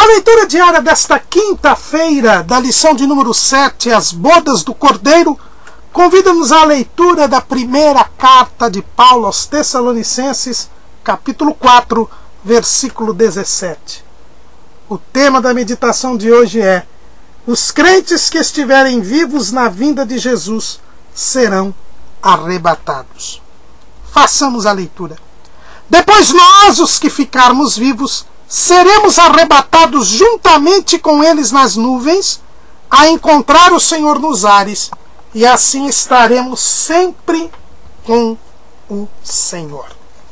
A leitura diária desta quinta-feira, da lição de número 7, As Bodas do Cordeiro, convida-nos à leitura da primeira carta de Paulo aos Tessalonicenses, capítulo 4, versículo 17. O tema da meditação de hoje é: os crentes que estiverem vivos na vinda de Jesus serão arrebatados. Façamos a leitura. Depois nós, os que ficarmos vivos, seremos arrebatados juntamente com eles nas nuvens, a encontrar o Senhor nos ares, e assim estaremos sempre com o Senhor.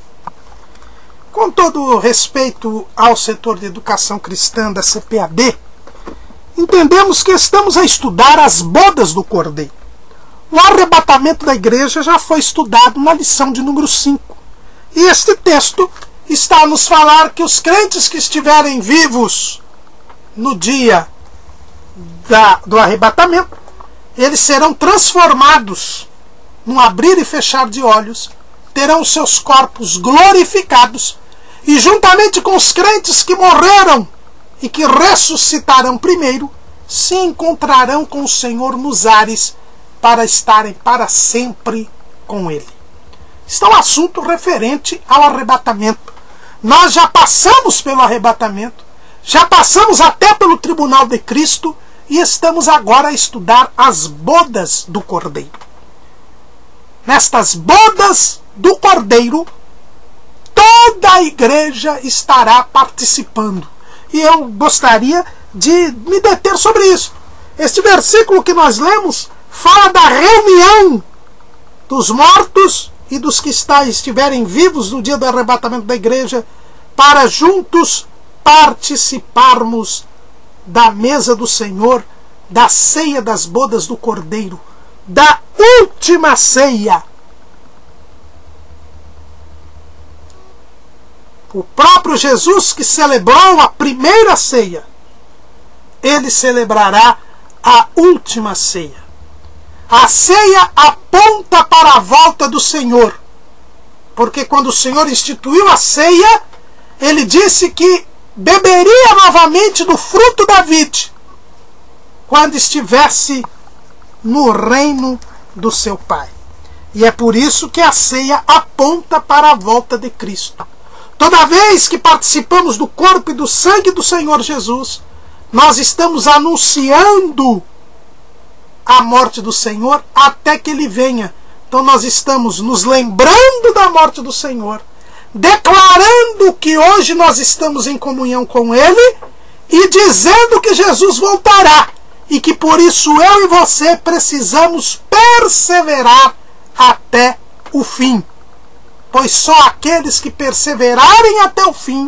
Com todo respeito ao setor de educação cristã da CPAD, entendemos que estamos a estudar as bodas do Cordeiro. O arrebatamento da igreja já foi estudado na lição de número 5. E este texto está a nos falar que os crentes que estiverem vivos no dia do arrebatamento, eles serão transformados num abrir e fechar de olhos, terão seus corpos glorificados, e juntamente com os crentes que morreram e que ressuscitarão primeiro, se encontrarão com o Senhor nos ares para estarem para sempre com Ele. Está um assunto referente ao arrebatamento. Nós já passamos pelo arrebatamento, já passamos até pelo tribunal de Cristo e estamos agora a estudar as bodas do Cordeiro. Nestas bodas do Cordeiro, toda a igreja estará participando. E eu gostaria de me deter sobre isso. Este versículo que nós lemos fala da reunião dos mortos e dos que estiverem vivos no dia do arrebatamento da igreja, para juntos participarmos da mesa do Senhor, da ceia das bodas do Cordeiro, da última ceia. O próprio Jesus, que celebrou a primeira ceia, ele celebrará a última ceia. A ceia aponta para a volta do Senhor, porque quando o Senhor instituiu a ceia, ele disse que beberia novamente do fruto da vide quando estivesse no reino do seu Pai. E é por isso que a ceia aponta para a volta de Cristo. Toda vez que participamos do corpo e do sangue do Senhor Jesus, nós estamos anunciando a morte do Senhor até que Ele venha. Então nós estamos nos lembrando da morte do Senhor, declarando que hoje nós estamos em comunhão com Ele e dizendo que Jesus voltará e que por isso eu e você precisamos perseverar até o fim. Pois só aqueles que perseverarem até o fim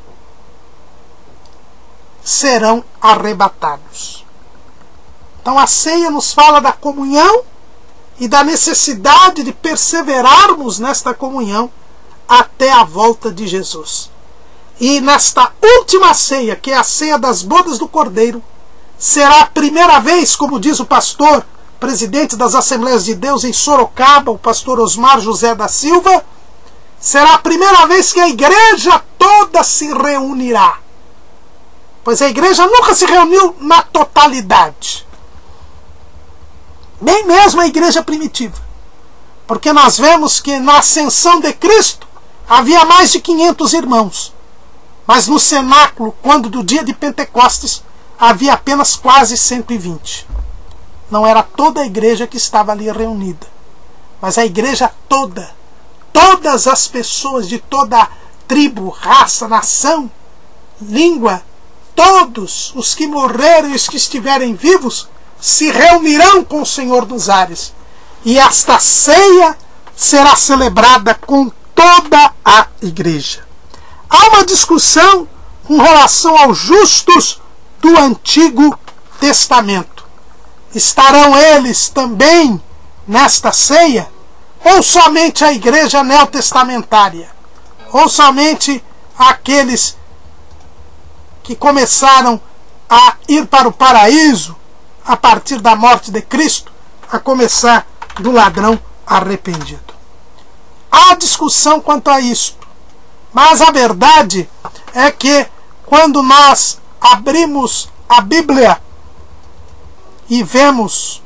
serão arrebatados. Então a ceia nos fala da comunhão e da necessidade de perseverarmos nesta comunhão até a volta de Jesus. E nesta última ceia, que é a ceia das bodas do Cordeiro, será a primeira vez, como diz o pastor, presidente das Assembleias de Deus em Sorocaba, o pastor Osmar José da Silva, será a primeira vez que a igreja toda se reunirá. Pois a igreja nunca se reuniu na totalidade. Nem mesmo a igreja primitiva. Porque nós vemos que na ascensão de Cristo havia mais de 500 irmãos. Mas no cenáculo, quando do dia de Pentecostes, havia apenas quase 120. Não era toda a igreja que estava ali reunida, mas a igreja toda. Todas as pessoas de toda tribo, raça, nação, língua, todos os que morreram e os que estiverem vivos se reunirão com o Senhor dos ares. E esta ceia será celebrada com toda a igreja. Há uma discussão com relação aos justos do Antigo Testamento. Estarão eles também nesta ceia? Ou somente a igreja neotestamentária? Ou somente aqueles que começaram a ir para o paraíso a partir da morte de Cristo, a começar do ladrão arrependido? Há discussão quanto a isto, mas a verdade é que quando nós abrimos a Bíblia e vemos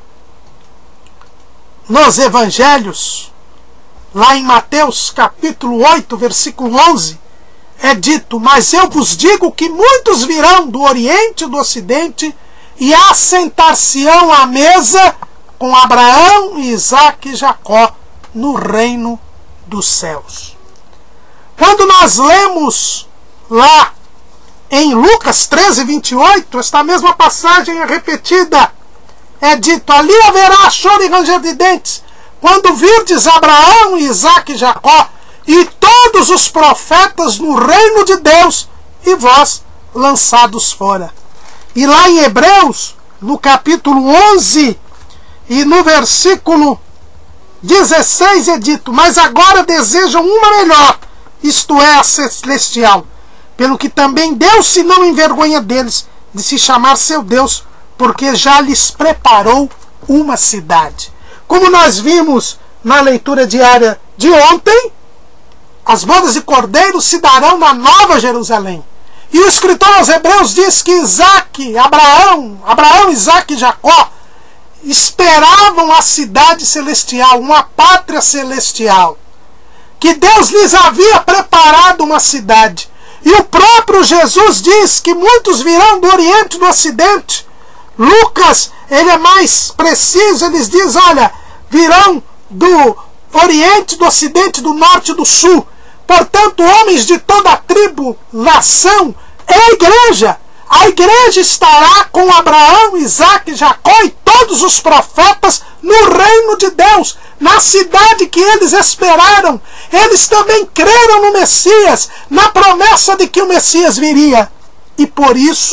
nos Evangelhos, lá em Mateus capítulo 8, versículo 11, é dito: mas eu vos digo que muitos virão do Oriente e do Ocidente e assentar-se-ão à mesa com Abraão, Isaque e Jacó no reino dos céus. Quando nós lemos lá em Lucas 13, 28, esta mesma passagem é repetida. É dito: ali haverá choro e ranger de dentes, quando virdes Abraão, Isaque e Jacó e todos os profetas no reino de Deus, e vós lançados fora. E lá em Hebreus, no capítulo 11 e no versículo 16 é dito: mas agora desejam uma melhor, isto é, a celestial, pelo que também Deus se não envergonha deles, de se chamar seu Deus, porque já lhes preparou uma cidade. Como nós vimos na leitura diária de ontem, as bodas de cordeiro se darão na Nova Jerusalém. E o escritor aos Hebreus diz que Abraão, Isaque e Jacó esperavam a cidade celestial, uma pátria celestial, que Deus lhes havia preparado uma cidade. E o próprio Jesus diz que muitos virão do Oriente e do Ocidente. Lucas, ele é mais preciso, ele diz: olha, virão do Oriente, do Ocidente, do Norte e do Sul. Portanto, homens de toda a tribo, nação, é a igreja. A igreja estará com Abraão, Isaque, Jacó e todos os profetas no reino de Deus, na cidade que eles esperaram. Eles também creram no Messias, na promessa de que o Messias viria. E por isso,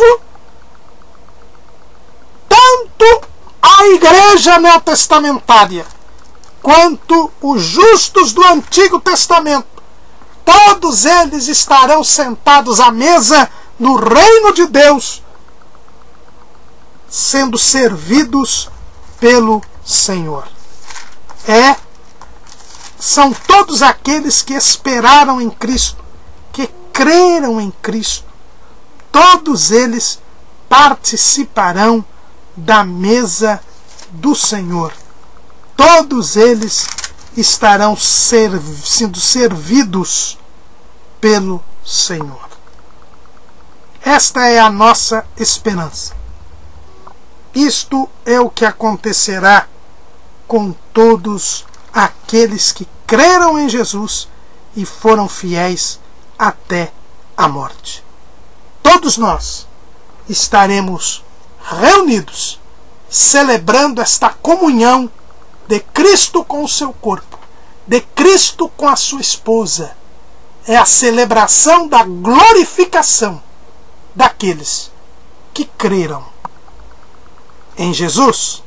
tanto a igreja neotestamentária quanto os justos do Antigo Testamento, todos eles estarão sentados à mesa no reino de Deus, sendo servidos pelo Senhor. São todos aqueles que esperaram em Cristo, que creram em Cristo. Todos eles participarão da mesa do Senhor. Todos eles estarão sendo servidos pelo Senhor. Esta é a nossa esperança. Isto é o que acontecerá com todos aqueles que creram em Jesus e foram fiéis até a morte. Todos nós estaremos reunidos, celebrando esta comunhão de Cristo com o seu corpo, de Cristo com a sua esposa. É a celebração da glorificação daqueles que creram em Jesus.